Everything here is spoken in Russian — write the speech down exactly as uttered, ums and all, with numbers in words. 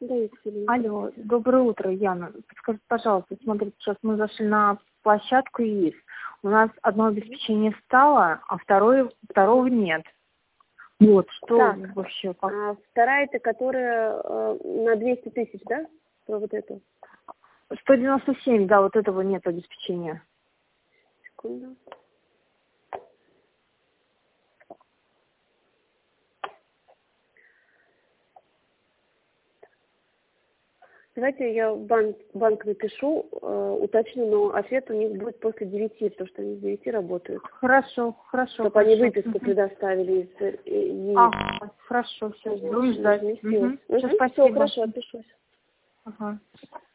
Да, Екатерина. Алло, доброе утро, Яна. Подскажите, пожалуйста, смотрите, сейчас мы зашли на площадку ИИС. У нас одно обеспечение стало, а второе, второго нет. Вот, что Так, вообще? Как? а вторая, это которая э, на двести тысяч, да? Про вот эту. сто девяносто семь, да, вот этого нет обеспечения. Секунду. Давайте я в банк, банк напишу, э, уточню, но ответ у них будет после девяти, потому что они с девяти работают. Хорошо, хорошо. Чтобы хорошо. они выписку Угу. предоставили из э, ИИС. Ага, хорошо, все, будем ждать. Угу. Угу. Все, Все, спасибо. хорошо, отпишусь. Ага.